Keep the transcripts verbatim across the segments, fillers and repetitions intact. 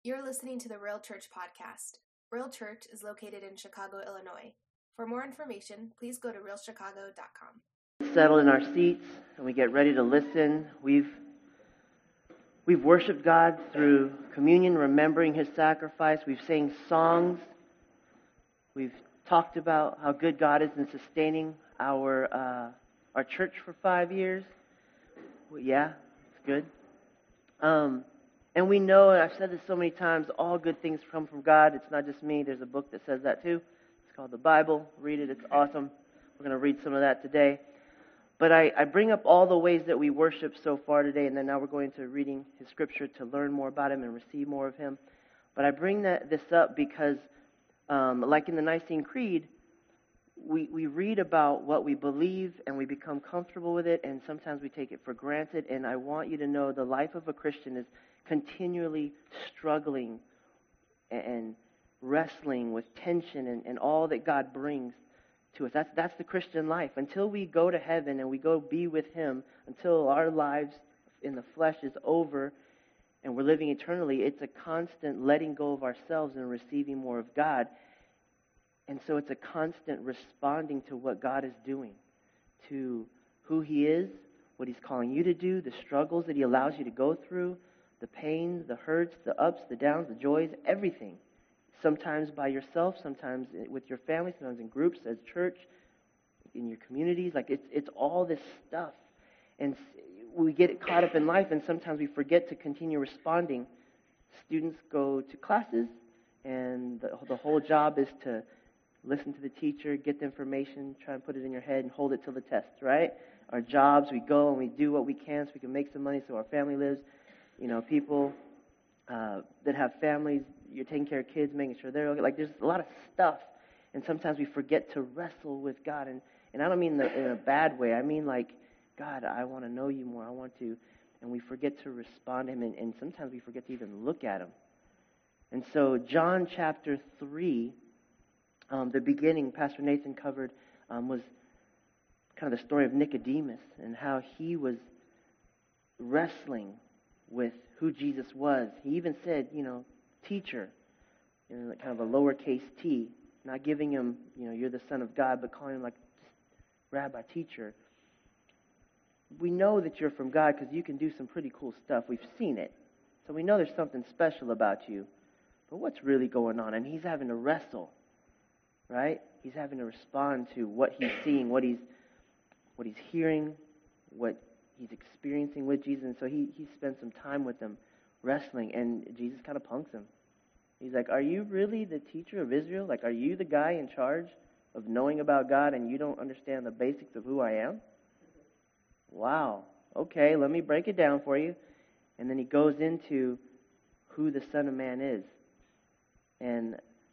You're listening to the Real Church podcast. Real Church is located in Chicago, Illinois. For more information, please go to real chicago dot com. Settle in our seats and we get ready to listen. We've we've worshiped God through communion, remembering His sacrifice. We've sang songs. We've talked about how good God is in sustaining our uh, our church for five years. Well, yeah, it's good. Um, and we know, and I've said this so many times, all good things come from God. It's not just me. There's a book that says that too. It's called the Bible. Read it. It's awesome. We're going to read some of that today. But I, I bring up all the ways that we worship so far today, and then now we're going to reading His Scripture to learn more about Him and receive more of Him. But I bring that this up because, um, like in the Nicene Creed, we, we read about what we believe and we become comfortable with it, and sometimes we take it for granted. And I want you to know the life of a Christian is continually struggling and wrestling with tension and, and all that God brings to us. That's that's the Christian life. Until we go to heaven and we go be with Him, until our lives in the flesh is over and we're living eternally, it's a constant letting go of ourselves and receiving more of God. And so it's a constant responding to what God is doing, to who He is, what He's calling you to do, the struggles that He allows you to go through, the pain, the hurts, the ups, the downs, the joys, everything. Sometimes by yourself, sometimes with your family, sometimes in groups, as church, in your communities. Like it's it's all this stuff. And we get caught up in life, and sometimes we forget to continue responding. Students go to classes, and the, the whole job is to listen to the teacher, get the information, try and put it in your head, and hold it till the test, right? Our jobs, we go and we do what we can so we can make some money so our family lives. You know, people uh, that have families, you're taking care of kids, making sure they're okay. Like, there's a lot of stuff, and sometimes we forget to wrestle with God. And, and I don't mean the, in a bad way. I mean, like, God, I want to know You more. I want to. And we forget to respond to Him, and, and sometimes we forget to even look at Him. And so John chapter three, um, the beginning, Pastor Nathan covered, um, was kind of the story of Nicodemus and how he was wrestling with who Jesus was. He even said, you know, teacher, you know, kind of a lowercase t, not giving him, you know, you're the Son of God, but calling him like rabbi, teacher. We know that you're from God because you can do some pretty cool stuff. We've seen it. So we know there's something special about you. But what's really going on? And he's having to wrestle, right? He's having to respond to what he's seeing, what he's what he's hearing, what he's experiencing with Jesus. And so he, he spends some time with them wrestling, and Jesus kind of punks him. He's like, are you really the teacher of Israel? Like, are you the guy in charge of knowing about God and you don't understand the basics of who I am? Wow. Okay, let me break it down for you. And then he goes into who the Son of Man is. And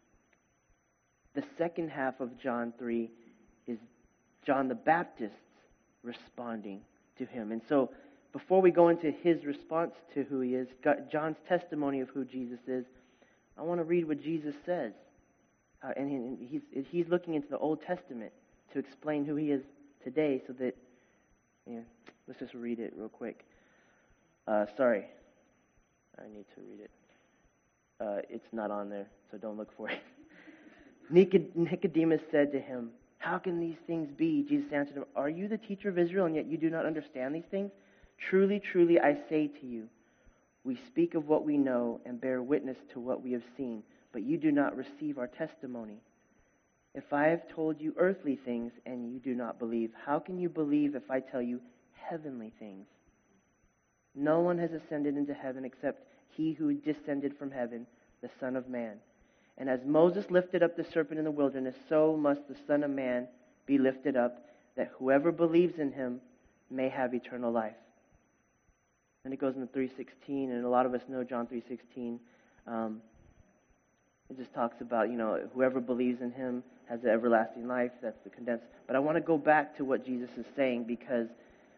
the second half of John three is John the Baptist's responding to him. And so before we go into his response to who he is, John's testimony of who Jesus is, I want to read what Jesus says. Uh, and he, he's, he's looking into the Old Testament to explain who he is today so that, yeah, let's just read it real quick. Uh, sorry, I need to read it. Uh, it's not on there, so don't look for it. Nicodemus said to him, how can these things be? Jesus answered him, are you the teacher of Israel, and yet you do not understand these things? Truly, truly, I say to you, we speak of what we know and bear witness to what we have seen, but you do not receive our testimony. If I have told you earthly things and you do not believe, how can you believe if I tell you heavenly things? No one has ascended into heaven except he who descended from heaven, the Son of Man. And as Moses lifted up the serpent in the wilderness, so must the Son of Man be lifted up, that whoever believes in him may have eternal life. And it goes into three sixteen, and a lot of us know John three sixteen. Um, it just talks about, you know, whoever believes in him has the everlasting life. That's the condensed. But I want to go back to what Jesus is saying, because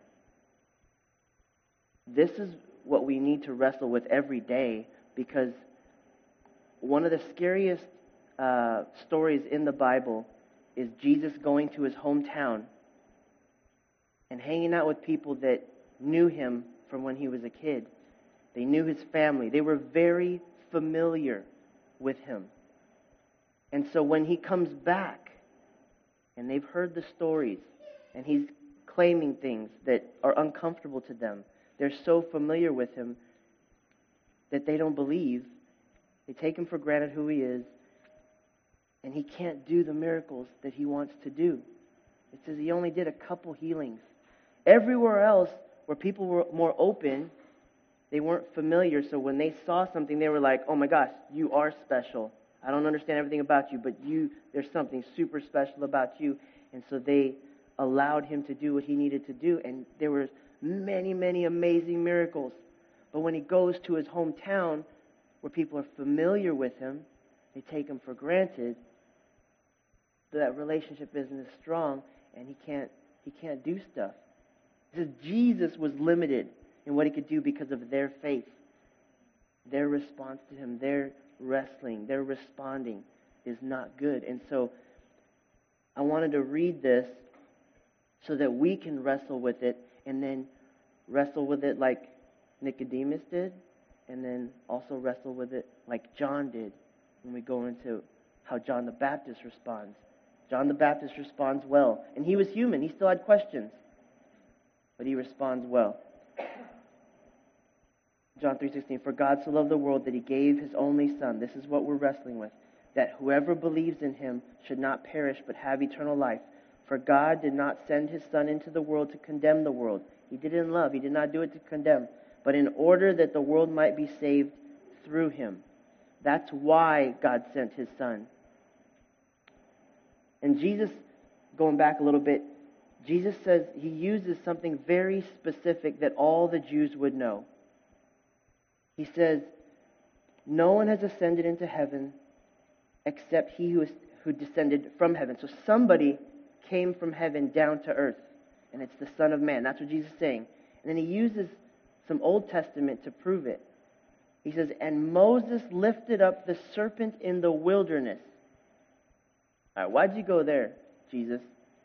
this is what we need to wrestle with every day, because one of the scariest uh, stories in the Bible is Jesus going to his hometown and hanging out with people that knew him from when he was a kid. They knew his family. They were very familiar with him. And so when he comes back, and they've heard the stories, and he's claiming things that are uncomfortable to them, they're so familiar with him that they don't believe. They take him for granted who he is, and he can't do the miracles that he wants to do. It says he only did a couple healings. Everywhere else, where people were more open, they weren't familiar, so when they saw something, they were like, oh my gosh, you are special. I don't understand everything about you, but you, there's something super special about you. And so they allowed him to do what he needed to do, and there were many, many amazing miracles. But when he goes to his hometown, where people are familiar with him, they take him for granted, that relationship isn't as strong, and he can't he can't do stuff. It says Jesus was limited in what he could do because of their faith, their response to him, their wrestling, their responding is not good. And so I wanted to read this so that we can wrestle with it, and then wrestle with it like Nicodemus did, and then also wrestle with it like John did when we go into how John the Baptist responds. John the Baptist responds well, and he was human. He still had questions, but he responds well. John three sixteen, for God so loved the world that he gave his only Son. This is what we're wrestling with. That whoever believes in him should not perish but have eternal life. For God did not send his Son into the world to condemn the world. He did it in love. He did not do it to condemn. But in order that the world might be saved through him. That's why God sent his Son. And Jesus, going back a little bit, Jesus says he uses something very specific that all the Jews would know. He says, no one has ascended into heaven except he who, is, who descended from heaven. So somebody came from heaven down to earth, and it's the Son of Man. That's what Jesus is saying. And then he uses some Old Testament to prove it. He says, and Moses lifted up the serpent in the wilderness. All right, why'd you go there, Jesus?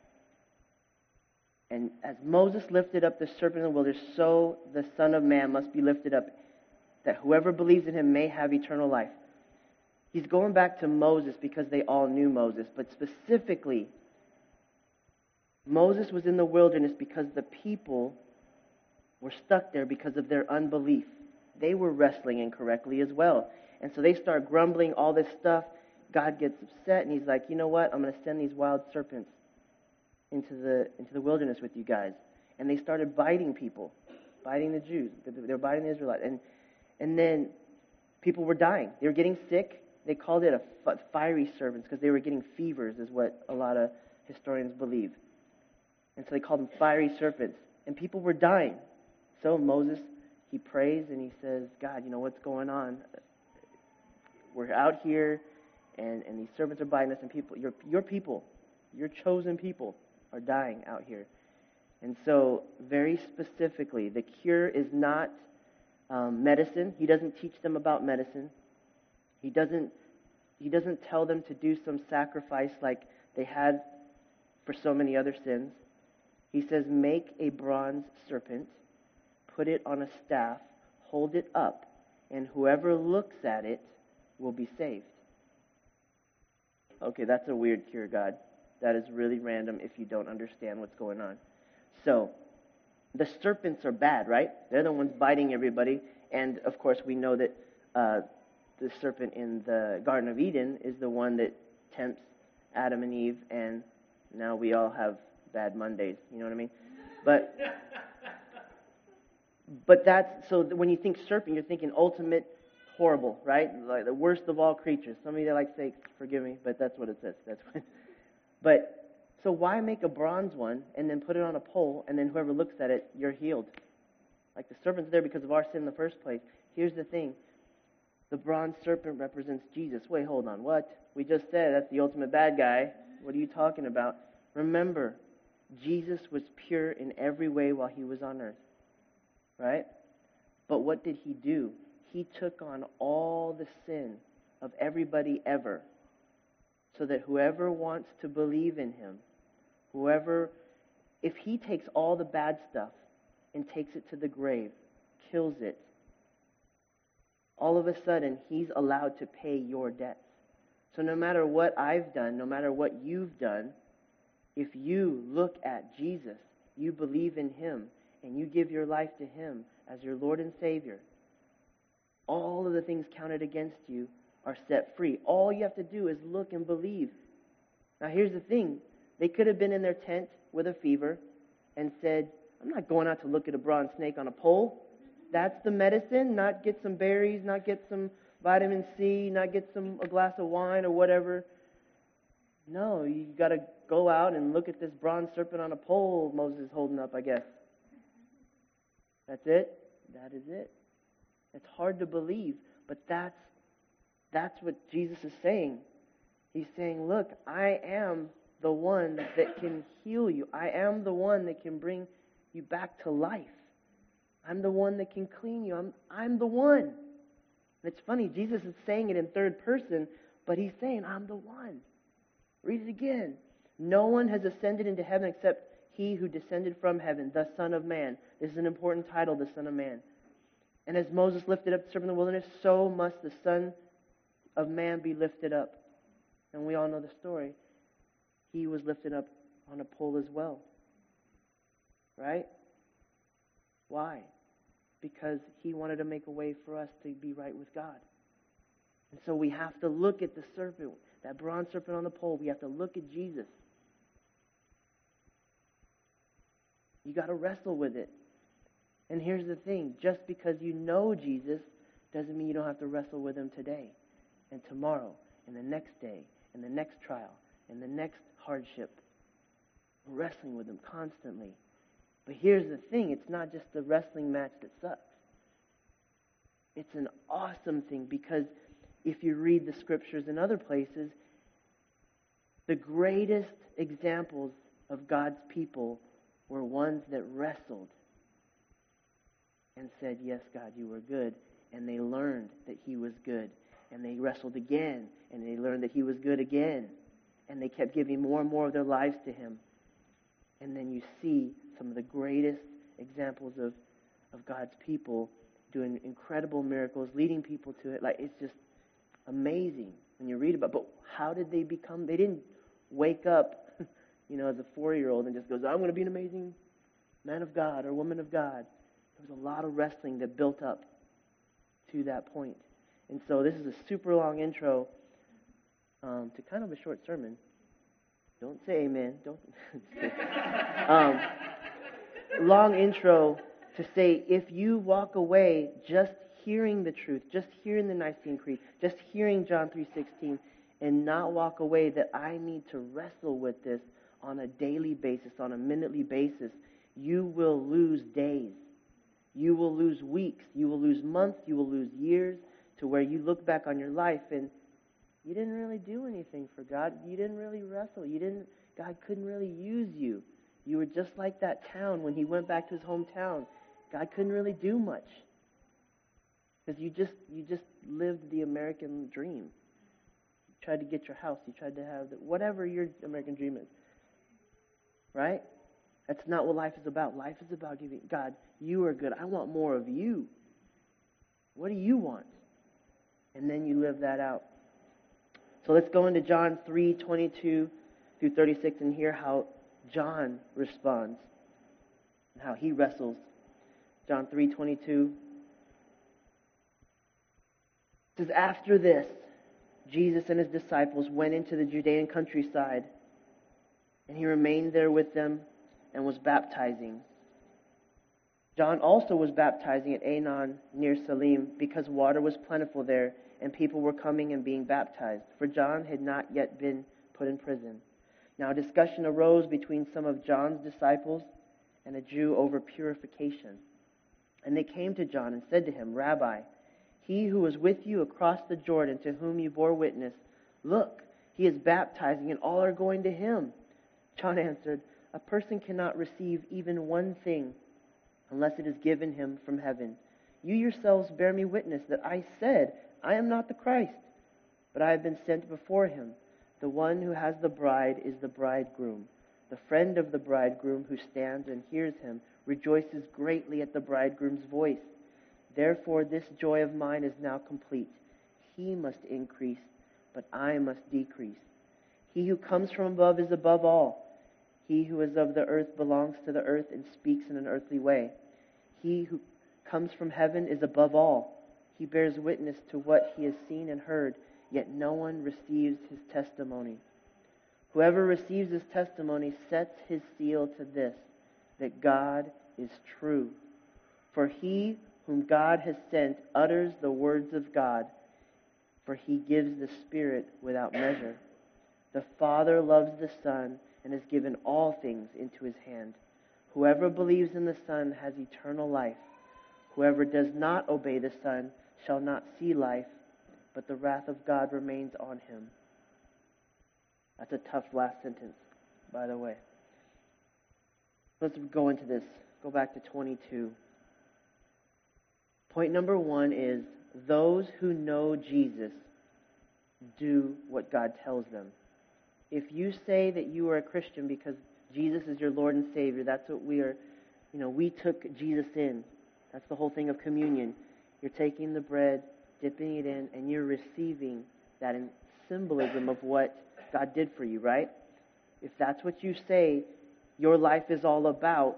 And as Moses lifted up the serpent in the wilderness, so the Son of Man must be lifted up, that whoever believes in him may have eternal life. He's going back to Moses because they all knew Moses, but specifically, Moses was in the wilderness because the people were stuck there because of their unbelief. They were wrestling incorrectly as well. And so they start grumbling, all this stuff. God gets upset, and he's like, you know what? I'm going to send these wild serpents into the into the wilderness with you guys. And they started biting people, biting the Jews. They were biting the Israelites. And, and then people were dying. They were getting sick. They called it a fiery serpents because they were getting fevers, is what a lot of historians believe. And so they called them fiery serpents. And people were dying. So Moses, he prays and he says, God, you know, what's going on? We're out here, and, and these serpents are biting us, and people, your, your people, your chosen people are dying out here. And so, very specifically, the cure is not um, medicine. He doesn't teach them about medicine. He doesn't, he doesn't tell them to do some sacrifice like they had for so many other sins. He says, make a bronze serpent, put it on a staff, hold it up, and whoever looks at it will be saved. Okay, that's a weird cure, God. That is really random if you don't understand what's going on. So, the serpents are bad, right? They're the ones biting everybody. And, of course, we know that uh, the serpent in the Garden of Eden is the one that tempts Adam and Eve, and now we all have bad Mondays. You know what I mean? But... But that's, so when you think serpent, you're thinking ultimate horrible, right? Like the worst of all creatures. Some of you that like steaks, forgive me, but that's what it says. That's what. But, so why make a bronze one and then put it on a pole, and then whoever looks at it, you're healed? Like the serpent's there because of our sin in the first place. Here's the thing. The bronze serpent represents Jesus. Wait, hold on. What? We just said that's the ultimate bad guy. What are you talking about? Remember, Jesus was pure in every way while he was on earth. Right? But what did he do? He took on all the sin of everybody ever, so that whoever wants to believe in him, whoever, if he takes all the bad stuff and takes it to the grave, kills it, all of a sudden he's allowed to pay your debts. So no matter what I've done, no matter what you've done, if you look at Jesus, you believe in him, and you give your life to him as your Lord and Savior, all of the things counted against you are set free. All you have to do is look and believe. Now here's the thing. They could have been in their tent with a fever and said, I'm not going out to look at a bronze snake on a pole. That's the medicine, not get some berries, not get some vitamin C, not get some a glass of wine or whatever. No, you got to go out and look at this bronze serpent on a pole Moses is holding up, I guess. That's it? That is it. It's hard to believe, but that's that's what Jesus is saying. He's saying, look, I am the one that can heal you. I am the one that can bring you back to life. I'm the one that can clean you. I'm I'm the one. And it's funny, Jesus is saying it in third person, but he's saying, I'm the one. Read it again. No one has ascended into heaven except he who descended from heaven, the Son of Man. This is an important title, the Son of Man. And as Moses lifted up the serpent in the wilderness, so must the Son of Man be lifted up. And we all know the story. He was lifted up on a pole as well. Right? Why? Because he wanted to make a way for us to be right with God. And so we have to look at the serpent, that bronze serpent on the pole. We have to look at Jesus. You got to wrestle with it. And here's the thing. Just because you know Jesus doesn't mean you don't have to wrestle with him today and tomorrow and the next day and the next trial and the next hardship. We're wrestling with him constantly. But here's the thing. It's not just the wrestling match that sucks. It's an awesome thing because if you read the scriptures in other places, the greatest examples of God's people were ones that wrestled and said, yes, God, you were good. And they learned that he was good. And they wrestled again. And they learned that he was good again. And they kept giving more and more of their lives to him. And then you see some of the greatest examples of, of God's people doing incredible miracles, leading people to it. Like, it's just amazing when you read about it. But how did they become? They didn't wake up, you know, as a four-year-old and just goes, I'm going to be an amazing man of God or woman of God. There was a lot of wrestling that built up to that point. And so this is a super long intro um, to kind of a short sermon. Don't say amen. Don't. um, long intro to say if you walk away just hearing the truth, just hearing the Nicene Creed, just hearing John three sixteen, and not walk away that I need to wrestle with this on a daily basis, on a minutely basis, you will lose days. You will lose weeks. You will lose months. You will lose years to where you look back on your life and you didn't really do anything for God. You didn't really wrestle. You didn't. God couldn't really use you. You were just like that town when he went back to his hometown. God couldn't really do much because you just you just lived the American dream. You tried to get your house. You tried to have the, whatever your American dream is. Right? That's not what life is about. Life is about giving God, you are good. I want more of you. What do you want? And then you live that out. So let's go into John three twenty-two through thirty-six and hear how John responds and how he wrestles. John three twenty-two says, after this, Jesus and his disciples went into the Judean countryside, and he remained there with them and was baptizing. John also was baptizing at Aenon near Salim because water was plentiful there and people were coming and being baptized, for John had not yet been put in prison. Now a discussion arose between some of John's disciples and a Jew over purification. And they came to John and said to him, Rabbi, he who was with you across the Jordan, to whom you bore witness, look, he is baptizing and all are going to him. John answered, a person cannot receive even one thing unless it is given him from heaven. You yourselves bear me witness that I said, I am not the Christ, but I have been sent before him. The one who has the bride is the bridegroom. The friend of the bridegroom who stands and hears him rejoices greatly at the bridegroom's voice. Therefore, this joy of mine is now complete. He must increase, but I must decrease. He who comes from above is above all. He who is of the earth belongs to the earth and speaks in an earthly way. He who comes from heaven is above all. He bears witness to what he has seen and heard, yet no one receives his testimony. Whoever receives his testimony sets his seal to this, that God is true. For he whom God has sent utters the words of God, for he gives the Spirit without measure. The Father loves the Son and has given all things into his hand. Whoever believes in the Son has eternal life. Whoever does not obey the Son shall not see life, but the wrath of God remains on him. That's a tough last sentence, by the way. Let's go into this. Go back to twenty-two. Point number one is, those who know Jesus do what God tells them. If you say that you are a Christian because Jesus is your Lord and Savior, that's what we are, you know, we took Jesus in. That's the whole thing of communion. You're taking the bread, dipping it in, and you're receiving that in symbolism of what God did for you, right? If that's what you say your life is all about,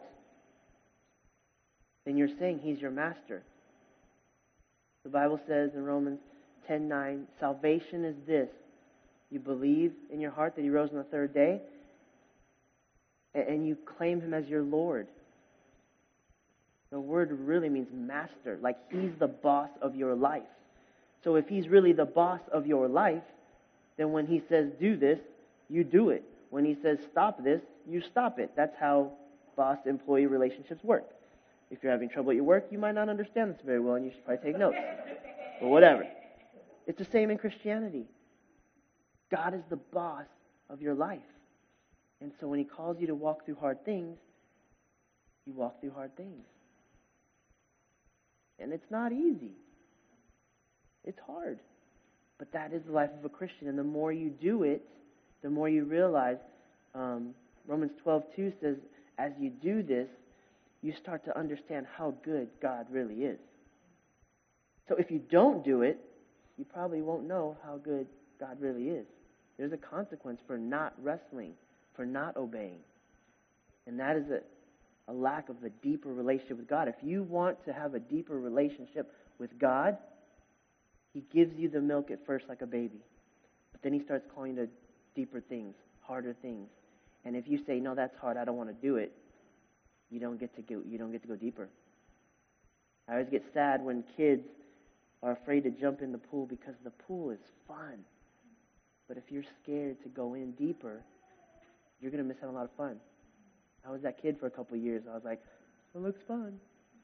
then you're saying He's your master. The Bible says in Romans ten nine, salvation is this. You believe in your heart that He rose on the third day, and you claim Him as your Lord. The word really means master, like He's the boss of your life. So if He's really the boss of your life, then when He says do this, you do it. When He says stop this, you stop it. That's how boss-employee relationships work. If you're having trouble at your work, you might not understand this very well, and you should probably take notes. But whatever. It's the same in Christianity. God is the boss of your life. And so when He calls you to walk through hard things, you walk through hard things. And it's not easy. It's hard. But that is the life of a Christian. And the more you do it, the more you realize, um, Romans twelve two says, as you do this, you start to understand how good God really is. So if you don't do it, you probably won't know how good God really is. There's a consequence for not wrestling, for not obeying. And that is a, a lack of a deeper relationship with God. If you want to have a deeper relationship with God, He gives you the milk at first like a baby. But then He starts calling you to deeper things, harder things. And if you say, no, that's hard, I don't want to do it, you don't get to go, you don't get to go deeper. I always get sad when kids are afraid to jump in the pool because the pool is fun. But if you're scared to go in deeper, you're going to miss out on a lot of fun. I was that kid for a couple of years. I was like, it looks fun.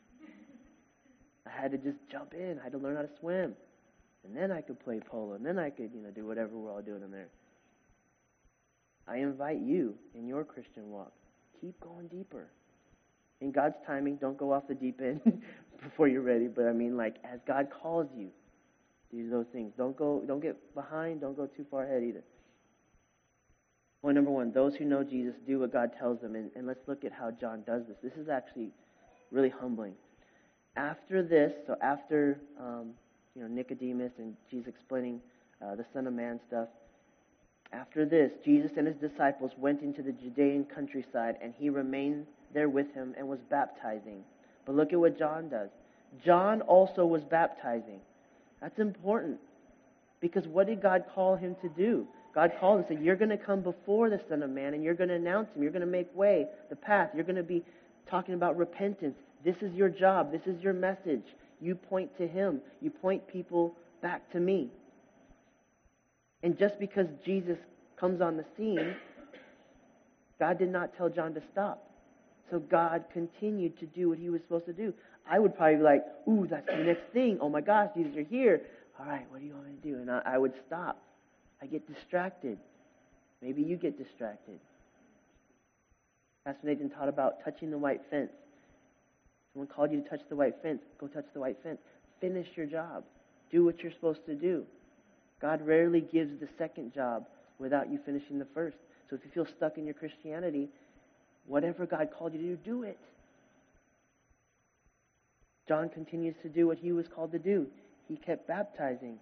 I had to just jump in. I had to learn how to swim. And then I could play polo. And then I could, you know, do whatever we're all doing in there. I invite you in your Christian walk, keep going deeper. In God's timing, don't go off the deep end before you're ready. But I mean, like, as God calls you, do those things. Don't go, don't get behind. Don't go too far ahead either. Point number one, those who know Jesus do what God tells them. And, and let's look at how John does this. This is actually really humbling. After this, so after um, you know Nicodemus and Jesus explaining uh, the Son of Man stuff, after this, Jesus and His disciples went into the Judean countryside, and He remained there with him and was baptizing. But look at what John does. John also was baptizing. That's important. Because what did God call him to do? God called him and said, you're going to come before the Son of Man and you're going to announce Him. You're going to make way, the path. You're going to be talking about repentance. This is your job. This is your message. You point to Him. You point people back to me. And just because Jesus comes on the scene, God did not tell John to stop. So God continued to do what He was supposed to do. I would probably be like, ooh, that's the next thing. Oh my gosh, Jesus, you're here. All right, what do you want me to do? And I, I would stop. I get distracted. Maybe you get distracted. Pastor Nathan taught about touching the white fence. Someone called you to touch the white fence. Go touch the white fence. Finish your job. Do what you're supposed to do. God rarely gives the second job without you finishing the first. So if you feel stuck in your Christianity, whatever God called you to do, do it. John continues to do what he was called to do. He kept baptizing.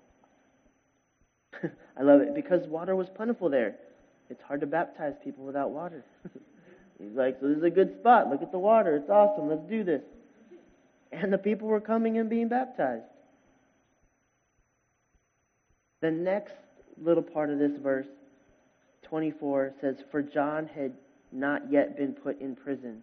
I love it because water was plentiful there. It's hard to baptize people without water. He's like, so this is a good spot. Look at the water. It's awesome. Let's do this. And the people were coming and being baptized. The next little part of this verse, twenty-four, says, for John had not yet been put in prison.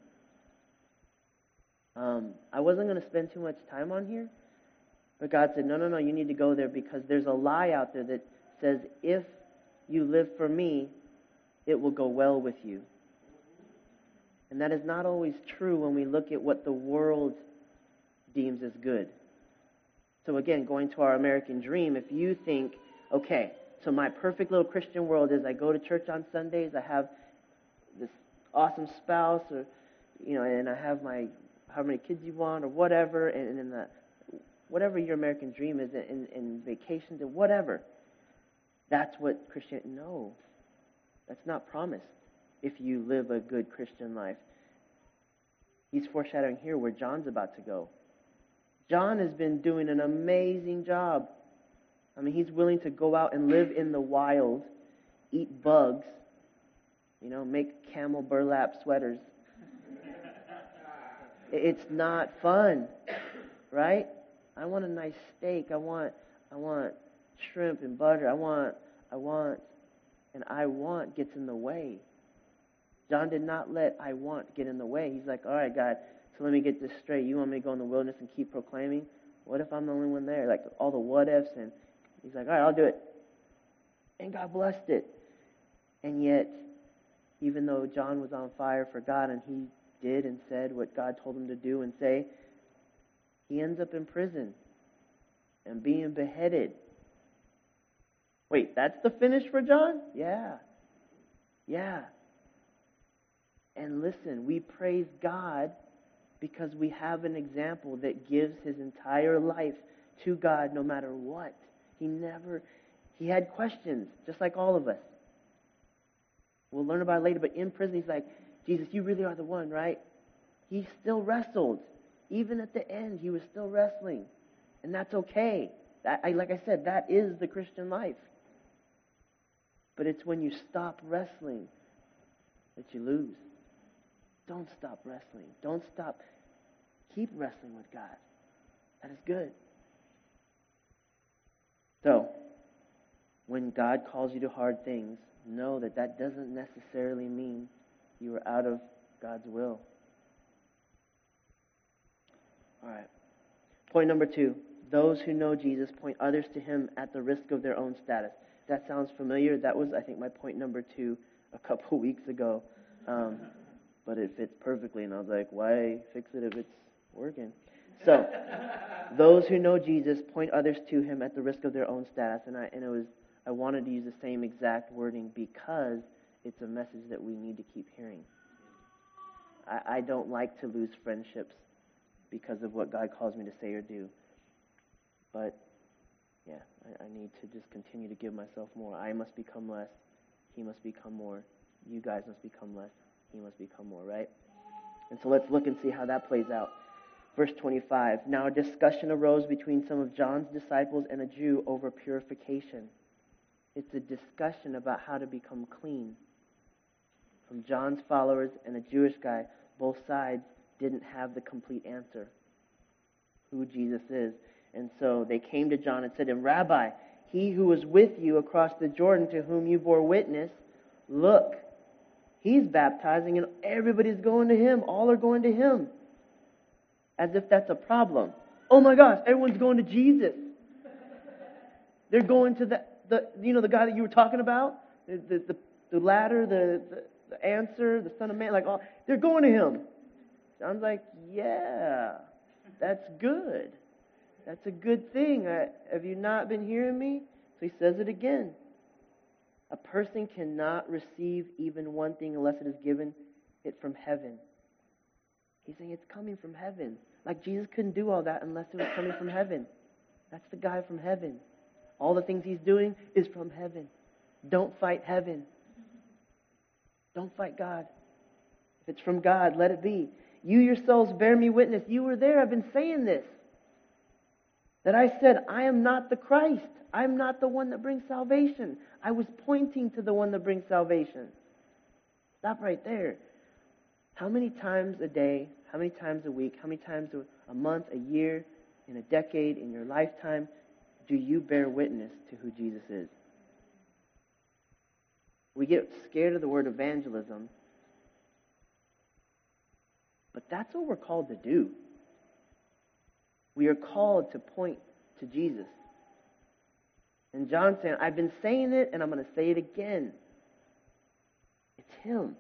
Um, I wasn't going to spend too much time on here, but God said, no, no, no, you need to go there because there's a lie out there that says, if you live for me, it will go well with you. And that is not always true when we look at what the world deems as good. So again, going to our American dream, if you think, okay, so my perfect little Christian world is I go to church on Sundays, I have this awesome spouse, or you know, and I have my how many kids you want, or whatever, and, and in the whatever your American dream is, in, in vacations and whatever. That's what Christianity. No, that's not promised. If you live a good Christian life, he's foreshadowing here where John's about to go. John has been doing an amazing job. I mean, he's willing to go out and live in the wild, eat bugs, you know, make camel burlap sweaters. It's not fun, right? I want a nice steak. I want, I want shrimp and butter. I want, I want, and I want gets in the way. John did not let I want get in the way. He's like, all right, God, so let me get this straight. You want me to go in the wilderness and keep proclaiming? What if I'm the only one there? Like all the what ifs, and he's like, all right, I'll do it. And God blessed it. And yet, even though John was on fire for God and he did and said what God told him to do and say, he ends up in prison and being beheaded. Wait, that's the finish for John? Yeah. Yeah. And listen, we praise God because we have an example that gives his entire life to God no matter what. He never, he had questions, just like all of us. We'll learn about it later, but in prison he's like, Jesus, you really are the one, right? He still wrestled. Even at the end, he was still wrestling. And that's okay. That, I, like I said, that is the Christian life. But it's when you stop wrestling that you lose. Don't stop wrestling. Don't stop. Keep wrestling with God. That is good. So, when God calls you to hard things, know that that doesn't necessarily mean you are out of God's will. All right. Point number two. Those who know Jesus point others to him at the risk of their own status. That sounds familiar. That was, I think, my point number two a couple weeks ago. Um, but it fits perfectly. And I was like, why fix it if it's working? So, those who know Jesus point others to him at the risk of their own status. And I and it was I wanted to use the same exact wording because it's a message that we need to keep hearing. I, I don't like to lose friendships because of what God calls me to say or do. But, yeah, I, I need to just continue to give myself more. I must become less. He must become more. You guys must become less. He must become more, right? And so let's look and see how that plays out. Verse twenty-five, now a discussion arose between some of John's disciples and a Jew over purification. It's a discussion about how to become clean. From John's followers and a Jewish guy, both sides didn't have the complete answer, who Jesus is. And so they came to John and said to him, Rabbi, he who was with you across the Jordan to whom you bore witness, look, he's baptizing and everybody's going to him. All are going to him. As if that's a problem. Oh my gosh, everyone's going to Jesus. They're going to the, the you know, the guy that you were talking about, the the, the, the ladder, the, the the answer, the Son of Man, like all, they're going to him. John's like, yeah, that's good. That's a good thing. I, have you not been hearing me? So he says it again. A person cannot receive even one thing unless it is given it from heaven. He's saying it's coming from heaven. Like Jesus couldn't do all that unless it was coming from heaven. That's the guy from heaven. All the things he's doing is from heaven. Don't fight heaven. Don't fight God. If it's from God, let it be. You yourselves bear me witness. You were there. I've been saying this. That I said, I am not the Christ. I'm not the one that brings salvation. I was pointing to the one that brings salvation. Stop right there. How many times a day, how many times a week, how many times a month, a year, in a decade, in your lifetime, do you bear witness to who Jesus is? We get scared of the word evangelism, but that's what we're called to do. We are called to point to Jesus. And John's saying, I've been saying it, and I'm going to say it again. It's Him.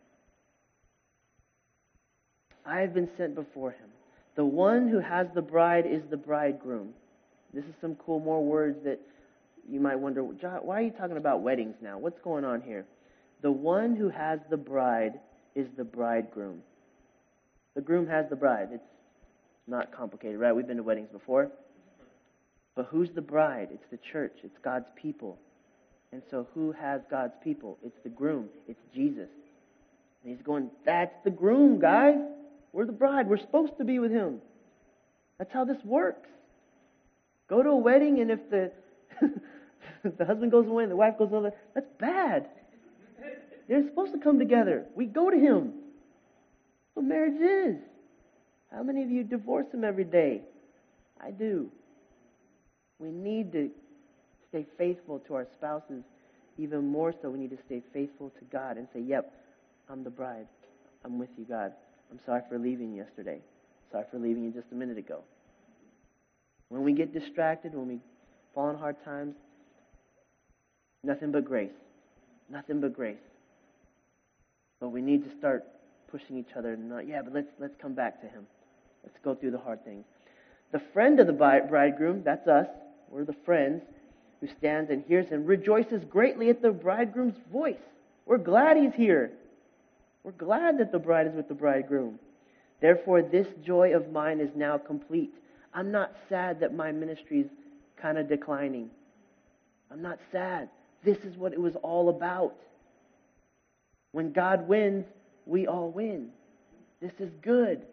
I have been sent before Him. The one who has the bride is the bridegroom. This is some cool more words that you might wonder, John, why are you talking about weddings now? What's going on here? The one who has the bride is the bridegroom. The groom has the bride. It's not complicated, right? We've been to weddings before. But who's the bride? It's the church. It's God's people. And so who has God's people? It's the groom. It's Jesus. And He's going, that's the groom, guys. We're the bride. We're supposed to be with Him. That's how this works. Go to a wedding, and if the if the husband goes away and the wife goes over, that's bad. They're supposed to come together. We go to Him. That's what marriage is. How many of you divorce Him every day? I do. We need to stay faithful to our spouses. Even more so, we need to stay faithful to God and say, yep, I'm the bride. I'm with you, God. I'm sorry for leaving yesterday. Sorry for leaving you just a minute ago. When we get distracted, when we fall in hard times, nothing but grace. Nothing but grace. But we need to start pushing each other. Not, yeah, but let's let's come back to Him. Let's go through the hard things. The friend of the bridegroom, that's us. We're the friends who stands and hears and rejoices greatly at the bridegroom's voice. We're glad he's here. We're glad that the bride is with the bridegroom. Therefore, this joy of mine is now complete. I'm not sad that my ministry is kind of declining. I'm not sad. This is what it was all about. When God wins, we all win. This is good.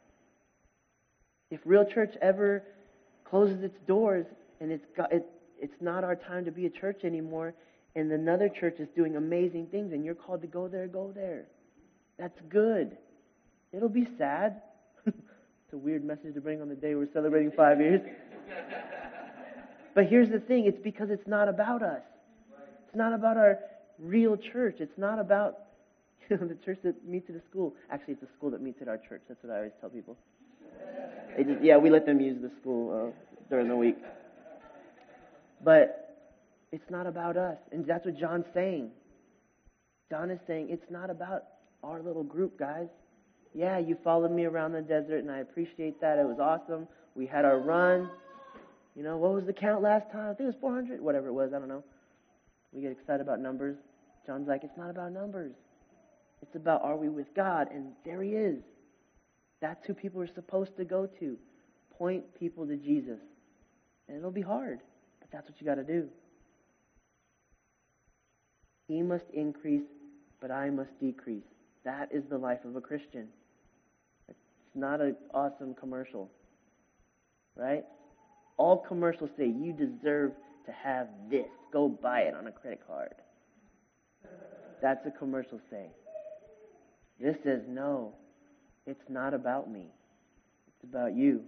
If Real Church ever closes its doors and it's got, it, it's not our time to be a church anymore, and another church is doing amazing things and you're called to go there, go there. That's good. It'll be sad. It's a weird message to bring on the day we're celebrating five years. But here's the thing. It's because it's not about us. It's not about our real church. It's not about you know, the church that meets at a school. Actually, it's a school that meets at our church. That's what I always tell people. They just, yeah, we let them use the school uh, during the week. But it's not about us. And that's what John's saying. John is saying it's not about our little group, guys. Yeah, you followed me around the desert, and I appreciate that. It was awesome. We had our run. You know, what was the count last time? I think it was four hundred, whatever it was. I don't know. We get excited about numbers. John's like, it's not about numbers. It's about, are we with God? And there He is. That's who people are supposed to go to. Point people to Jesus. And it'll be hard, but that's what you got to do. He must increase, but I must decrease. That is the life of a Christian. It's not an awesome commercial, right? All commercials say you deserve to have this. Go buy it on a credit card. That's what commercials say. This says, no, it's not about me. It's about you.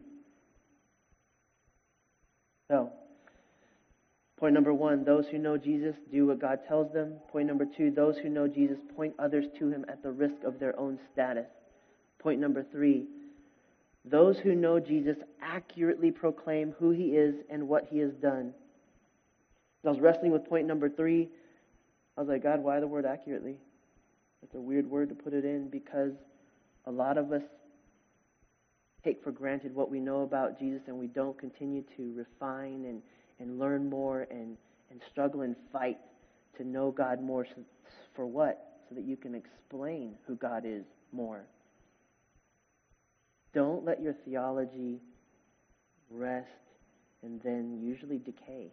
So, point number one, those who know Jesus do what God tells them. Point number two, those who know Jesus point others to Him at the risk of their own status. Point number three, those who know Jesus accurately proclaim who He is and what He has done. I was wrestling with point number three. I was like, God, why the word accurately? It's a weird word to put it in because a lot of us take for granted what we know about Jesus and we don't continue to refine and, and learn more and, and struggle and fight to know God more. So, for what? So that you can explain who God is more. Don't let your theology rest and then usually decay.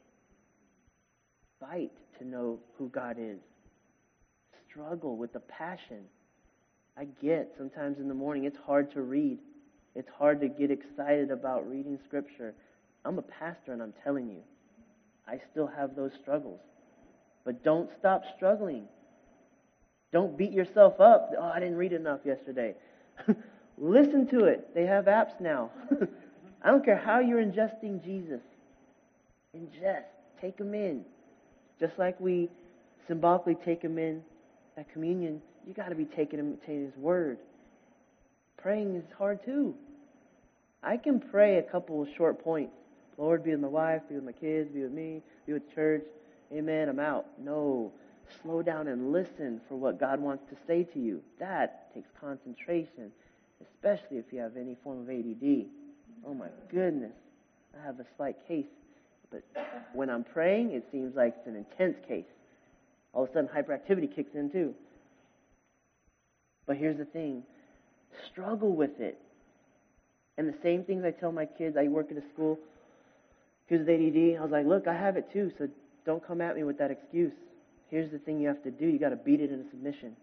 Fight to know who God is. Struggle with the passion I get sometimes in the morning it's hard to read. It's hard to get excited about reading Scripture. I'm a pastor and I'm telling you, I still have those struggles. But don't stop struggling. Don't beat yourself up. Oh, I didn't read enough yesterday. Listen to it. They have apps now. I don't care how you're ingesting Jesus. Ingest. Take him in. Just like we symbolically take him in at communion, you got to be taking him taking his word. Praying is hard too. I can pray a couple of short points. Lord, be with my wife, be with my kids, be with me, be with church. Amen, I'm out. No. Slow down and listen for what God wants to say to you. That takes concentration, especially if you have any form of A D D. Oh my goodness. I have a slight case. But when I'm praying, it seems like it's an intense case. All of a sudden, hyperactivity kicks in too. But here's the thing. Struggle with it. And the same things I tell my kids. I work at a school. Kids with A D D. I was like, look, I have it too, so don't come at me with that excuse. Here's the thing you have to do. You got to beat it into submission.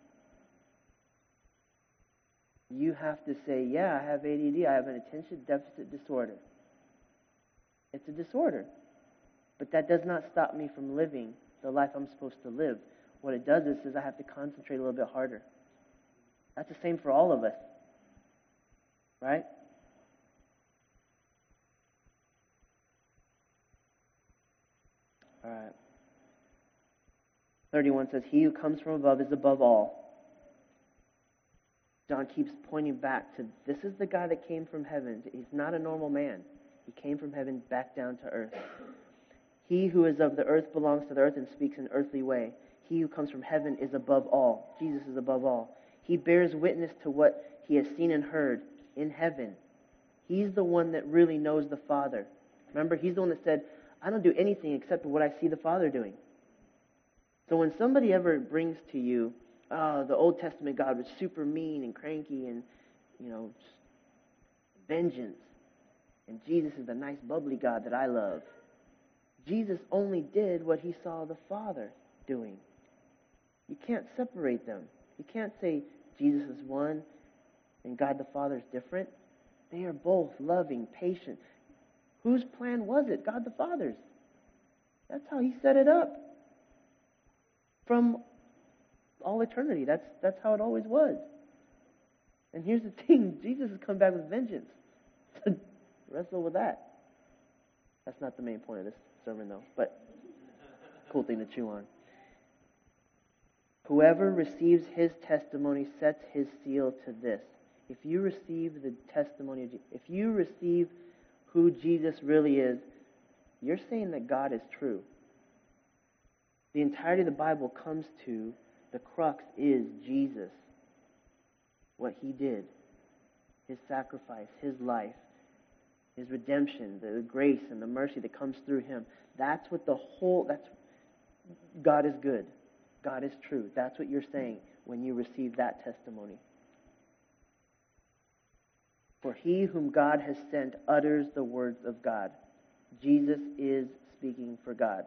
You have to say, yeah, I have A D D. I have an attention deficit disorder. It's a disorder. But that does not stop me from living the life I'm supposed to live. What it does is, is I have to concentrate a little bit harder. That's the same for all of us. Right? All right. thirty-one says, he who comes from above is above all. John keeps pointing back to, this is the guy that came from heaven. He's not a normal man. He came from heaven back down to earth. He who is of the earth belongs to the earth and speaks an earthly way. He who comes from heaven is above all. Jesus is above all. He bears witness to what he has seen and heard in heaven. He's the one that really knows the Father. Remember, he's the one that said, I don't do anything except what I see the Father doing. So when somebody ever brings to you, oh, the Old Testament God was super mean and cranky and, you know, vengeance, and Jesus is the nice, bubbly God that I love. Jesus only did what he saw the Father doing. You can't separate them. You can't say Jesus is one and God the Father is different. They are both loving, patient. Whose plan was it? God the Father's. That's how he set it up. From all eternity. That's that's how it always was. And here's the thing. Jesus has come back with vengeance. So wrestle with that. That's not the main point of this sermon, though. But cool thing to chew on. Whoever receives his testimony sets his seal to this. If you receive the testimony of Jesus, if you receive who Jesus really is, you're saying that God is true. The entirety of the Bible comes to the crux is Jesus. What he did. His sacrifice, his life, his redemption, the grace and the mercy that comes through him. That's what the whole, that's, God is good. God is true. That's what you're saying when you receive that testimony. For he whom God has sent utters the words of God. Jesus is speaking for God.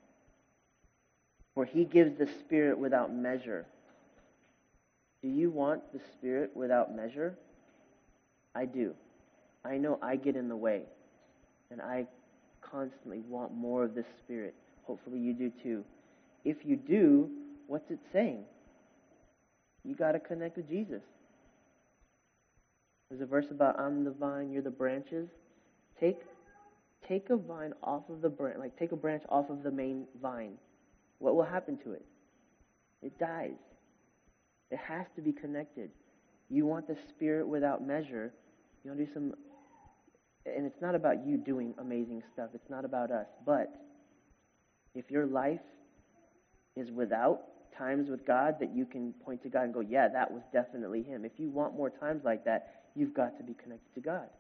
For he gives the Spirit without measure. Do you want the Spirit without measure? I do. I know I get in the way. And I constantly want more of this Spirit. Hopefully you do too. If you do, what's it saying? You got to connect with Jesus. There's a verse about I'm the vine, you're the branches. Take take a vine off of the branch, like take a branch off of the main vine. What will happen to it? It dies. It has to be connected. You want the Spirit without measure. You want to do some, and it's not about you doing amazing stuff. It's not about us. But if your life is without times with God that you can point to God and go, yeah, that was definitely him. If you want more times like that, you've got to be connected to God.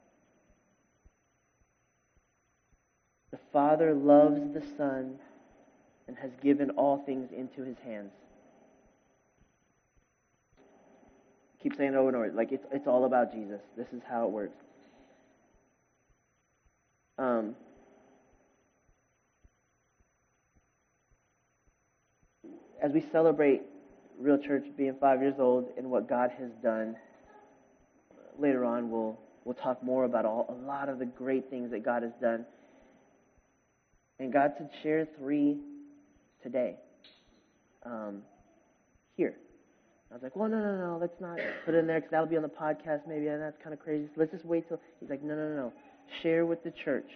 The Father loves the Son and has given all things into his hands. Keep saying it over and over. Like, it's, it's all about Jesus. This is how it works. Um, as we celebrate Real Church being five years old and what God has done. Later on, we'll we'll talk more about all a lot of the great things that God has done. And God said, share three today. Um, here. I was like, well, no, no, no, let's not put it in there because that'll be on the podcast maybe, and that's kind of crazy. So let's just wait till. He's like, no, no, no, no. Share with the church.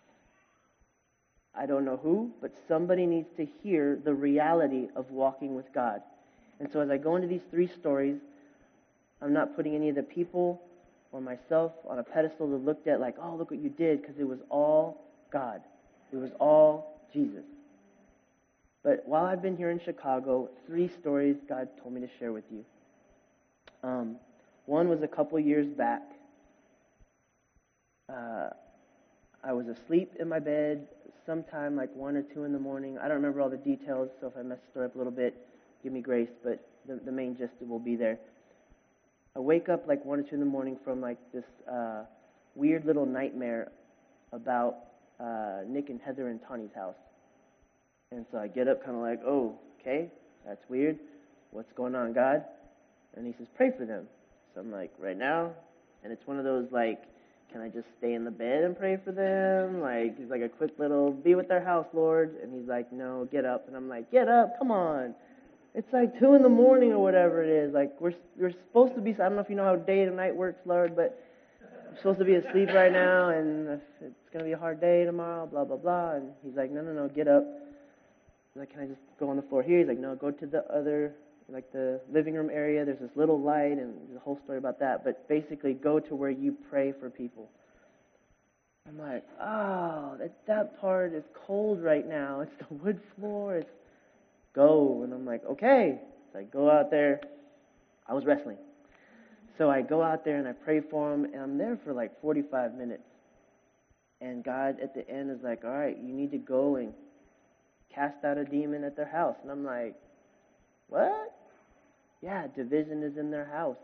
I don't know who, but somebody needs to hear the reality of walking with God. And so as I go into these three stories, I'm not putting any of the people or myself on a pedestal to look at like, oh, look what you did, because it was all God. It was all Jesus. But while I've been here in Chicago, three stories God told me to share with you. Um, one was a couple years back. Uh, I was asleep in my bed sometime like one or two in the morning. I don't remember all the details, so if I mess the story up a little bit, give me grace, but the, the main gist will be there. I wake up like one or two in the morning from like this uh, weird little nightmare about uh, Nick and Heather and Tawny's house. And so I get up kind of like, oh, okay, that's weird. What's going on, God? And he says, pray for them. So I'm like, right now? And it's one of those like, can I just stay in the bed and pray for them? Like, he's like a quick little, be with their house, Lord. And he's like, no, get up. And I'm like, get up, come on. It's like two in the morning or whatever it is. Like, we're we're supposed to be, I don't know if you know how day and night works, Lord, but I'm supposed to be asleep right now, and it's going to be a hard day tomorrow, blah, blah, blah. And he's like, no, no, no, get up. I'm like, can I just go on the floor here? He's like, no, go to the other, like the living room area. There's this little light, and there's a whole story about that. But basically, go to where you pray for people. I'm like, oh, that, that part is cold right now. It's the wood floor. It's go. And I'm like, okay. So I go out there. I was wrestling. So I go out there and I pray for him, and I'm there for like forty-five minutes. And God at the end is like, all right, you need to go and cast out a demon at their house. And I'm like, what? Yeah, division is in their house.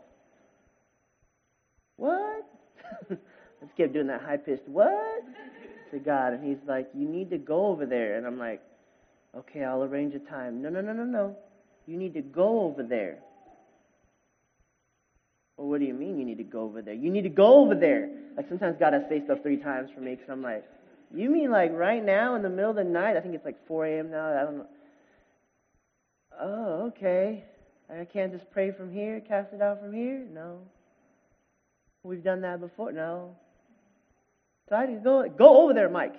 What? I just kept doing that high-pitched, what? To God. And he's like, you need to go over there. And I'm like, okay, I'll arrange a time. No, no, no, no, no. You need to go over there. Well, what do you mean you need to go over there? You need to go over there. Like sometimes God has to say stuff three times for me because I'm like, you mean like right now in the middle of the night? I think it's like four a.m. now. I don't know. Oh, okay. I can't just pray from here, cast it out from here? No. We've done that before? No. So I just go, go over there, Mike.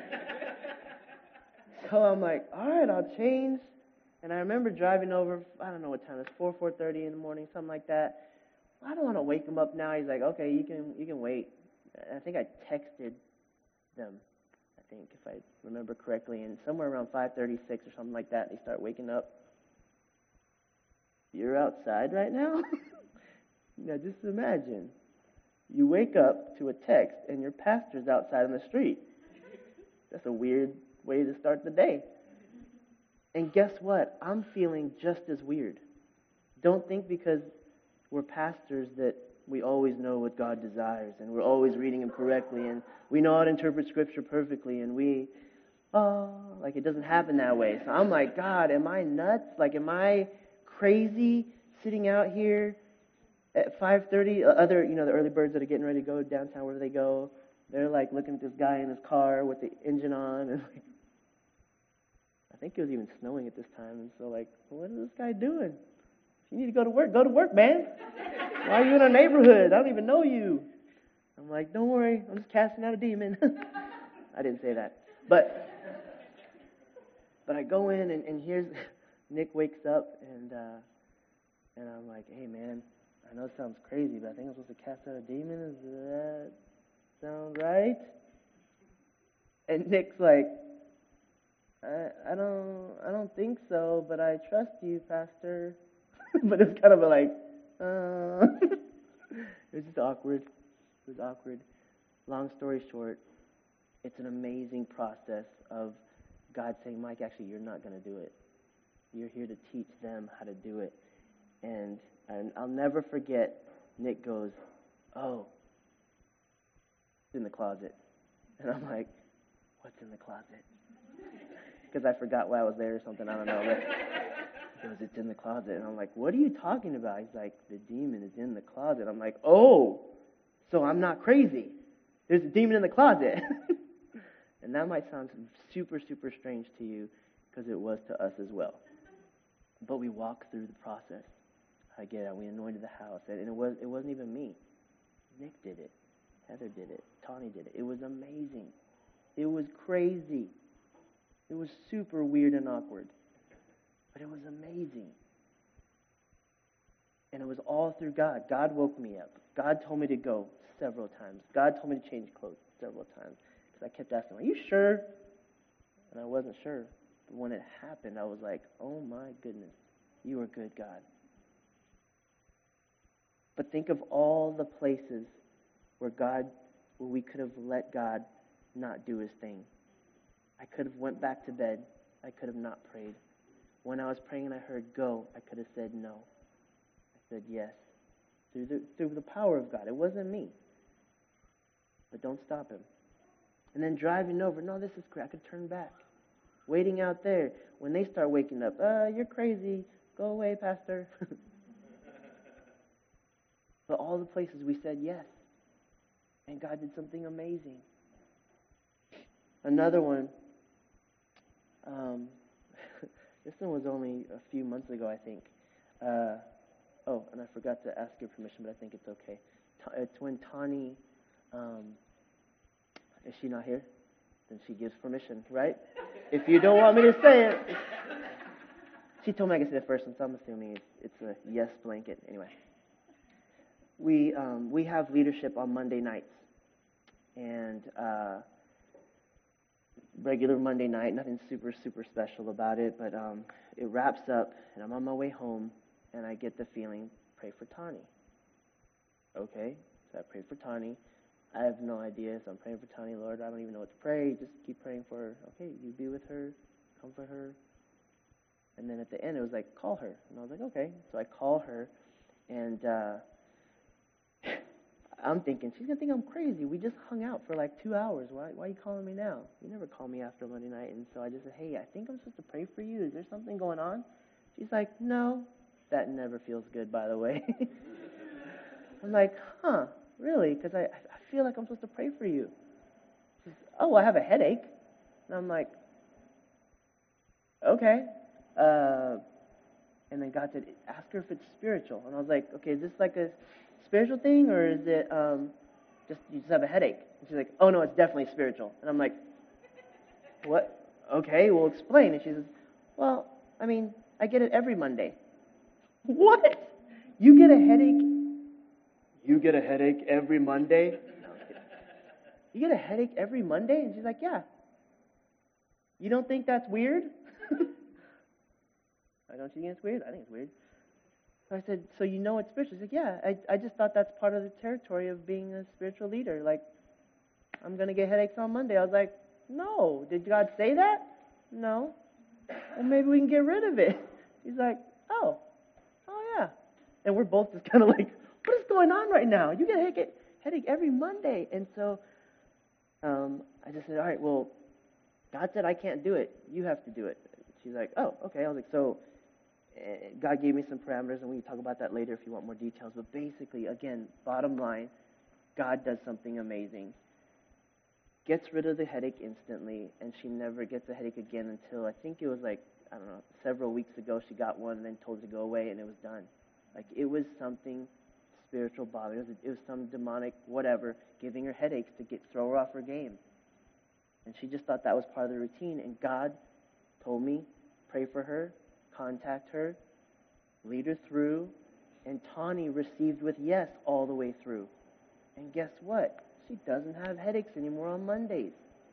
So I'm like, all right, I'll change. And I remember driving over, I don't know what time it was, four, four thirty in the morning, something like that. I don't want to wake him up now. He's like, okay, you can you can wait. I think I texted them, I think, if I remember correctly. And somewhere around five thirty-six or something like that, they start waking up. You're outside right now? Now just imagine. You wake up to a text and your pastor's outside on the street. That's a weird way to start the day. And guess what? I'm feeling just as weird. Don't think because we're pastors that we always know what God desires and we're always reading Him correctly and we know how to interpret Scripture perfectly and we, oh, like it doesn't happen that way. So I'm like, God, am I nuts? Like, am I crazy sitting out here at five thirty? Other, you know, the early birds that are getting ready to go downtown, wherever they go, they're like looking at this guy in his car with the engine on and like, I think it was even snowing at this time. And so like, what is this guy doing? If you need to go to work, go to work, man. Why are you in our neighborhood? I don't even know you. I'm like, don't worry, I'm just casting out a demon. I didn't say that. But but I go in and, and here's Nick wakes up and uh, and I'm like, hey man, I know it sounds crazy, but I think I'm supposed to cast out a demon. Does that sound right? And Nick's like, I, I don't I don't think so, but I trust you, Pastor. But it's kind of like, uh, it was just awkward. It was awkward. Long story short, it's an amazing process of God saying, Mike, actually, you're not going to do it. You're here to teach them how to do it. And, and I'll never forget, Nick goes, oh, it's in the closet. And I'm like, what's in the closet? Because I forgot why I was there or something. I don't know. But He goes, it's in the closet. And I'm like, what are you talking about? He's like, the demon is in the closet. I'm like, oh, so I'm not crazy. There's a demon in the closet. And that might sound super, super strange to you because it was to us as well. But we walked through the process. I get it. We anointed the house. And it, was, it wasn't even me. Nick did it. Heather did it. Tawny did it. It was amazing. It was crazy. It was super weird and awkward. But it was amazing. And it was all through God. God woke me up. God told me to go several times. God told me to change clothes several times. Because I kept asking, are you sure? And I wasn't sure. But when it happened, I was like, oh my goodness, you are good, God. But think of all the places where God, where we could have let God not do his thing. I could have went back to bed. I could have not prayed. When I was praying and I heard go, I could have said no. I said yes. Through the, through the power of God. It wasn't me. But don't stop him. And then driving over, no, this is great. I could turn back. Waiting out there. When they start waking up, uh, you're crazy. Go away, Pastor. But all the places we said yes. And God did something amazing. Another one. Um, this one was only a few months ago, I think. Uh, oh, and I forgot to ask your permission, but I think it's okay. It's when Tawny, um, is she not here? Then she gives permission, right? If you don't want me to say it. She told me I could say it first, so I'm assuming it's, it's a yes blanket. Anyway. We um, we have leadership on Monday nights. And uh, regular Monday night, nothing super, super special about it, but um, it wraps up, and I'm on my way home, and I get the feeling, pray for Tawny. Okay, so I pray for Tawny. I have no idea, so I'm praying for Tawny, Lord. I don't even know what to pray. Just keep praying for her. Okay, you be with her, comfort her. And then at the end, it was like, call her. And I was like, okay. So I call her, and uh, I'm thinking, she's going to think I'm crazy. We just hung out for like two hours. Why, why are you calling me now? You never call me after Monday night. And so I just said, hey, I think I'm supposed to pray for you. Is there something going on? She's like, no. That never feels good, by the way. I'm like, huh, really? Because I, I feel like I'm supposed to pray for you. She says, oh, I have a headache. And I'm like, okay. Uh, and then God said, ask her if it's spiritual. And I was like, okay, is this like a spiritual thing, or is it um, just you just have a headache? And she's like, oh, no, it's definitely spiritual. And I'm like, what? Okay, well, explain. And she says, well, I mean, I get it every Monday. What? You get a headache? You get a headache every Monday? No, I'm kidding. You get a headache every Monday? And she's like, yeah. You don't think that's weird? I don't think it's weird. I think it's weird. So I said, so you know it's spiritual? She's like, yeah, I, I just thought that's part of the territory of being a spiritual leader. Like, I'm going to get headaches on Monday. I was like, no. Did God say that? No. Well, maybe we can get rid of it. He's like, oh, oh yeah. And we're both just kind of like, what is going on right now? You get a headache, headache every Monday. And so um, I just said, all right, well, God said I can't do it. You have to do it. She's like, oh, okay. I was like, so God gave me some parameters, and we can talk about that later if you want more details. But basically, again, bottom line, God does something amazing. Gets rid of the headache instantly, and she never gets a headache again until I think it was like, I don't know, several weeks ago she got one and then told to go away, and it was done. Like, it was something spiritual bothering. It was, it was some demonic whatever giving her headaches to get throw her off her game. And she just thought that was part of the routine, and God told me, pray for her, contact her, lead her through, and Tawny received with yes all the way through. And guess what? She doesn't have headaches anymore on Mondays.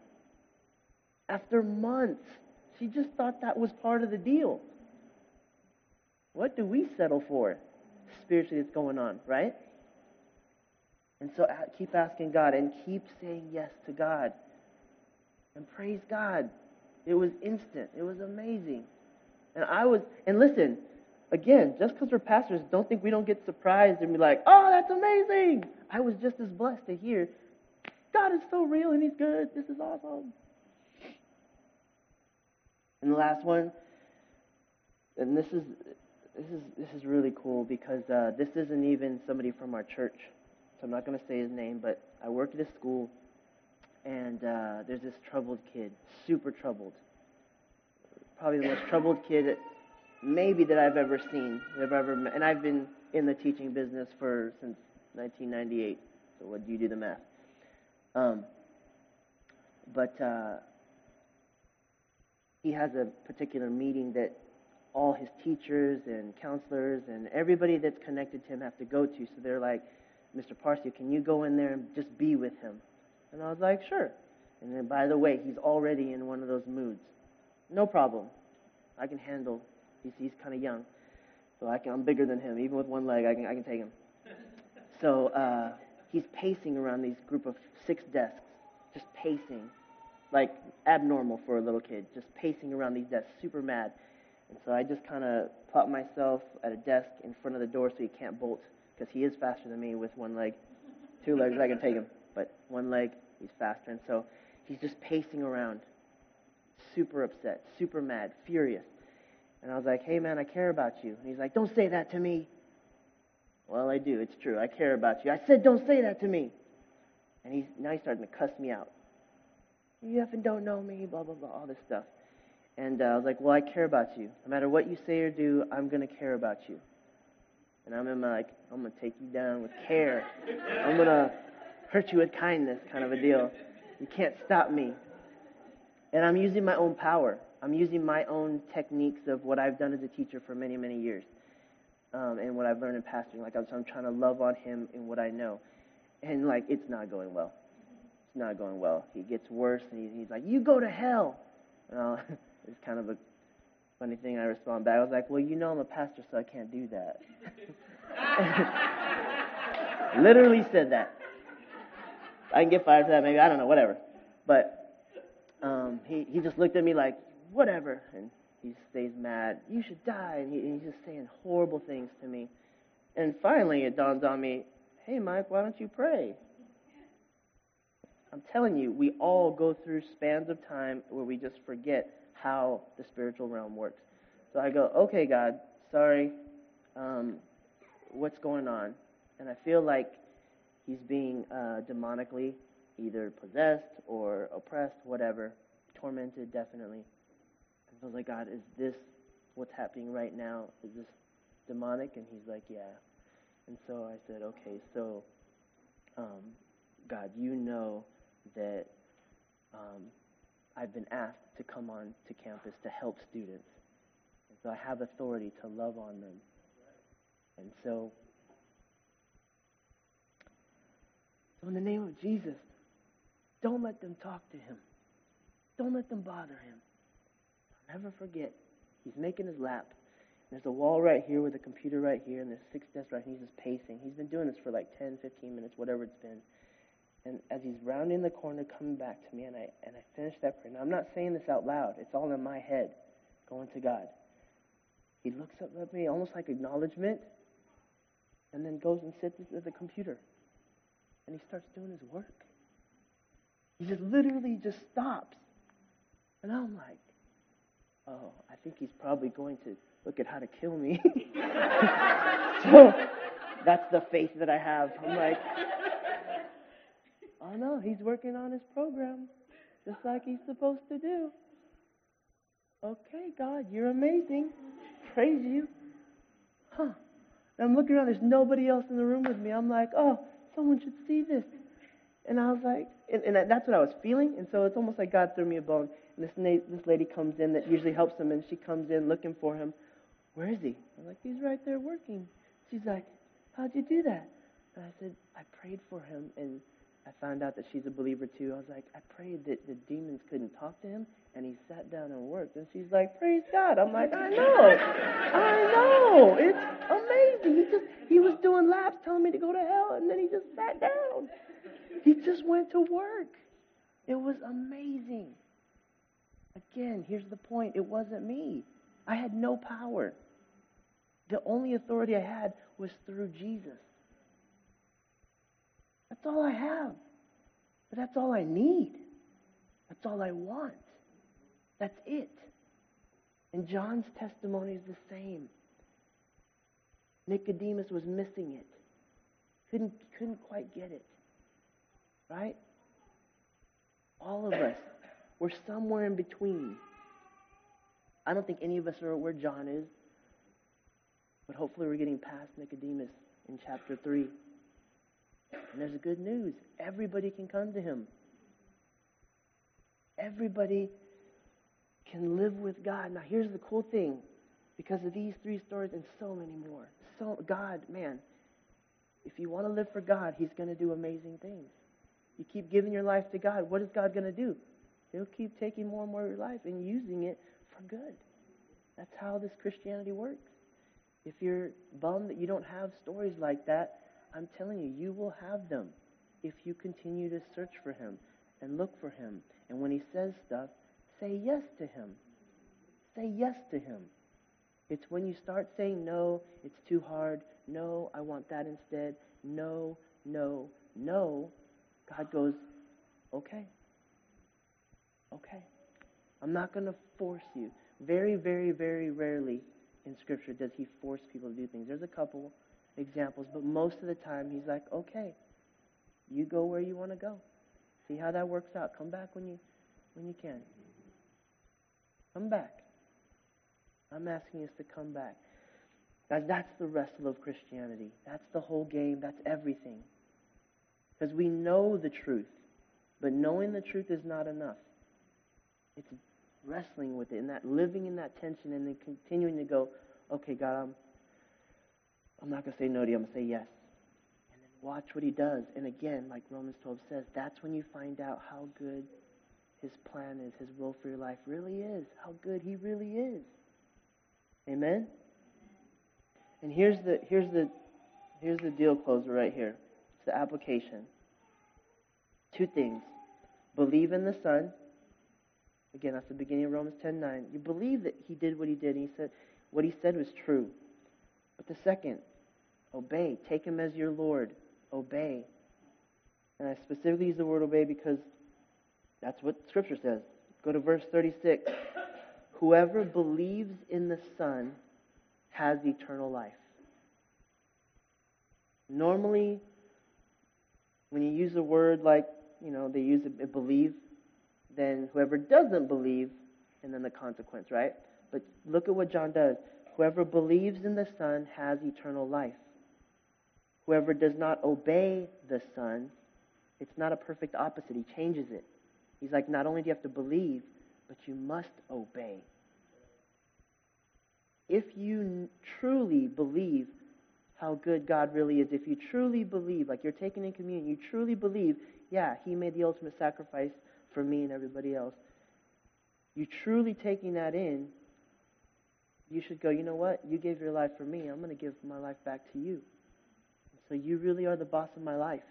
After months, she just thought that was part of the deal. What do we settle for spiritually that's going on, right? And so keep asking God and keep saying yes to God. And praise God. It was instant. It was amazing. And I was, and listen, again, just because we're pastors, don't think we don't get surprised and be like, oh, that's amazing. I was just as blessed to hear, God is so real and he's good. This is awesome. And the last one, and this is this is this is really cool because uh, this isn't even somebody from our church, so I'm not going to say his name. But I worked at a school, and uh, there's this troubled kid, super troubled, probably the most troubled kid maybe that I've ever seen, that I've ever met. And I've been in the teaching business for since nineteen ninety-eight. So what do you do the math? Um, but uh, he has a particular meeting that all his teachers and counselors and everybody that's connected to him have to go to. So they're like, Mister Parcio, can you go in there and just be with him? And I was like, sure. And then, by the way, he's already in one of those moods. No problem. I can handle. He's, he's kind of young. So I can, I'm bigger than him. Even with one leg, I can I can take him. So uh, he's pacing around these group of six desks, just pacing, like abnormal for a little kid, just pacing around these desks, super mad. And so I just kind of plop myself at a desk in front of the door so he can't bolt, because he is faster than me with one leg. Two legs, I can take him, but one leg, he's faster. And so he's just pacing around, super upset, super mad, furious. And I was like, hey, man, I care about you. And he's like, don't say that to me. Well, I do. It's true. I care about you. I said, don't say that to me. And he's now he's starting to cuss me out. You effing don't know me, blah, blah, blah, all this stuff. And uh, I was like, well, I care about you. No matter what you say or do, I'm going to care about you. And I'm in my, like, I'm going to take you down with care. I'm going to hurt you with kindness, kind of a deal. You can't stop me. And I'm using my own power. I'm using my own techniques of what I've done as a teacher for many, many years. Um, and what I've learned in pastoring. Like, I'm, so I'm trying to love on him in what I know. And, like, it's not going well. It's not going well. He gets worse, and he, he's like, you go to hell. And I'll, it's kind of a funny thing. I respond back. I was like, well, you know I'm a pastor, so I can't do that. Literally said that. I can get fired for that, maybe. I don't know, whatever. But um, he, he just looked at me like, whatever. And he stays mad. You should die. And, he, and he's just saying horrible things to me. And finally, it dawns on me, hey, Mike, why don't you pray? I'm telling you, we all go through spans of time where we just forget how the spiritual realm works. So I go, okay, God, sorry, um, what's going on? And I feel like he's being uh, demonically either possessed or oppressed, whatever, tormented, definitely. And so I was like, God, is this what's happening right now? Is this demonic? And he's like, yeah. And so I said, okay, so, um, God, you know that um, I've been asked to come on to campus to help students. And so I have authority to love on them. And so, so in the name of Jesus, don't let them talk to him. Don't let them bother him. I'll never forget, he's making his lap. There's a wall right here with a computer right here, and there's six desks right here. He's just pacing. He's been doing this for like ten, fifteen minutes, whatever it's been. And as he's rounding the corner, coming back to me, and I and I finish that prayer. Now, I'm not saying this out loud. It's all in my head, going to God. He looks up at me, almost like acknowledgement, and then goes and sits at the computer. And he starts doing his work. He just literally just stops. And I'm like, oh, I think he's probably going to look at how to kill me. So that's the faith that I have. I'm like, oh no, he's working on his program just like he's supposed to do. Okay, God, you're amazing. Praise you. Huh. And I'm looking around, there's nobody else in the room with me. I'm like, oh, someone should see this. And I was like, and, and that's what I was feeling. And so it's almost like God threw me a bone. And this, na- this lady comes in that usually helps him, and she comes in looking for him. Where is he? I'm like, he's right there working. She's like, how'd you do that? And I said, I prayed for him, and I found out that she's a believer too. I was like, I prayed that the demons couldn't talk to him, and he sat down and worked. And she's like, praise God. I'm like, I know. I know. It's amazing. He just, he was doing laps telling me to go to hell, and then he just sat down. He just went to work. It was amazing. Again, here's the point. It wasn't me. I had no power. The only authority I had was through Jesus. That's all I have. But that's all I need. That's all I want. That's it. And John's testimony is the same. Nicodemus was missing it. Couldn't, couldn't quite get it. Right? All of us, we're somewhere in between. I don't think any of us are where John is, but hopefully we're getting past Nicodemus in chapter three. And there's good news. Everybody can come to him. Everybody can live with God. Now here's the cool thing. Because of these three stories and so many more. So God, man, if you want to live for God, He's going to do amazing things. You keep giving your life to God, what is God going to do? He'll keep taking more and more of your life and using it for good. That's how this Christianity works. If you're bummed that you don't have stories like that, I'm telling you, you will have them if you continue to search for Him and look for Him. And when He says stuff, say yes to Him. Say yes to Him. It's when you start saying, no, it's too hard. No, I want that instead. No, no, no. God goes, okay. Okay. I'm not going to force you. Very, very, very rarely in Scripture does He force people to do things. There's a couple examples, but most of the time He's like, okay, you go where you want to go. See how that works out. Come back when you when you can. Come back. I'm asking us to come back. Guys, that's the wrestle of Christianity. That's the whole game. That's everything. Because we know the truth, but knowing the truth is not enough. It's wrestling with it and that living in that tension and then continuing to go, okay, God, I'm, I'm not going to say no to you. I'm going to say yes. And then watch what He does. And again, like Romans twelve says, that's when you find out how good His plan is, His will for your life really is, how good He really is. Amen? And here's the here's the here's the deal closer right here. It's the application. Two things. Believe in the Son. Again, that's the beginning of Romans ten nine. You believe that He did what He did. And he said what He said was true. But the second, obey. Take Him as your Lord. Obey. And I specifically use the word obey because that's what Scripture says. Go to verse thirty-six. Whoever believes in the Son has eternal life. Normally, when you use a word like, you know, they use a, a believe, then whoever doesn't believe, and then the consequence, right? But look at what John does. Whoever believes in the Son has eternal life. Whoever does not obey the Son, it's not a perfect opposite. He changes it. He's like, not only do you have to believe, but you must obey. If you truly believe how good God really is, if you truly believe, like you're taking in communion, you truly believe, yeah, He made the ultimate sacrifice for me and everybody else. You truly taking that in, you should go, you know what? You gave your life for me. I'm going to give my life back to you. So you really are the boss of my life.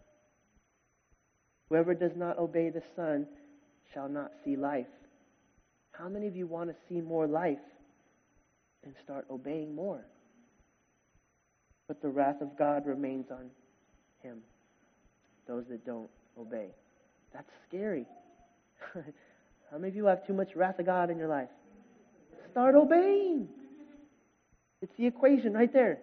Whoever does not obey the Son shall not see life. How many of you want to see more life and start obeying more? But the wrath of God remains on him, those that don't obey. That's scary. How many of you have too much wrath of God in your life? Start obeying. It's the equation right there.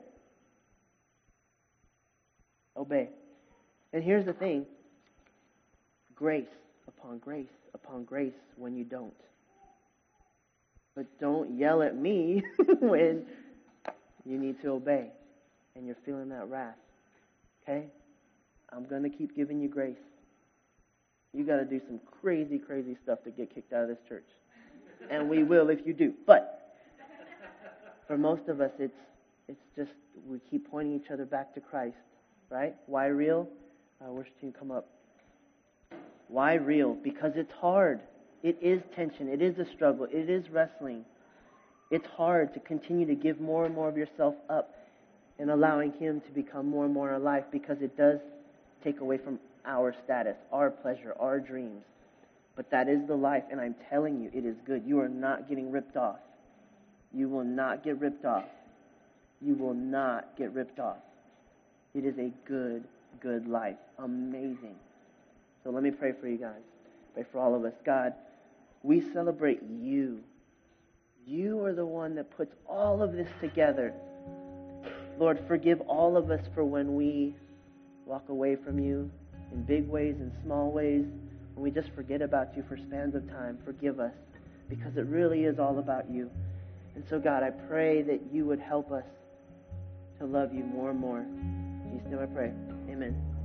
Obey. And here's the thing. Grace upon grace upon grace when you don't. But don't yell at me when you need to obey and you're feeling that wrath. Okay? I'm going to keep giving you grace. You got to do some crazy, crazy stuff to get kicked out of this church. And we will if you do. But for most of us, it's it's just we keep pointing each other back to Christ. Right? Why real? Uh, worship team, come up. Why real? Because it's hard. It is tension. It is a struggle. It is wrestling. It's hard to continue to give more and more of yourself up and allowing Him to become more and more in our life, because it does take away from our status, our pleasure, our dreams. But that is the life, and I'm telling you, it is good. You are not getting ripped off. You will not get ripped off. You will not get ripped off. It is a good, good life. Amazing. So let me pray for you guys. Pray for all of us. God, we celebrate you. You are the one that puts all of this together. Lord, forgive all of us for when we walk away from you in big ways and small ways, when we just forget about you for spans of time. Forgive us, because it really is all about you. And so, God, I pray that you would help us to love you more and more. In Jesus' name I pray. Amen.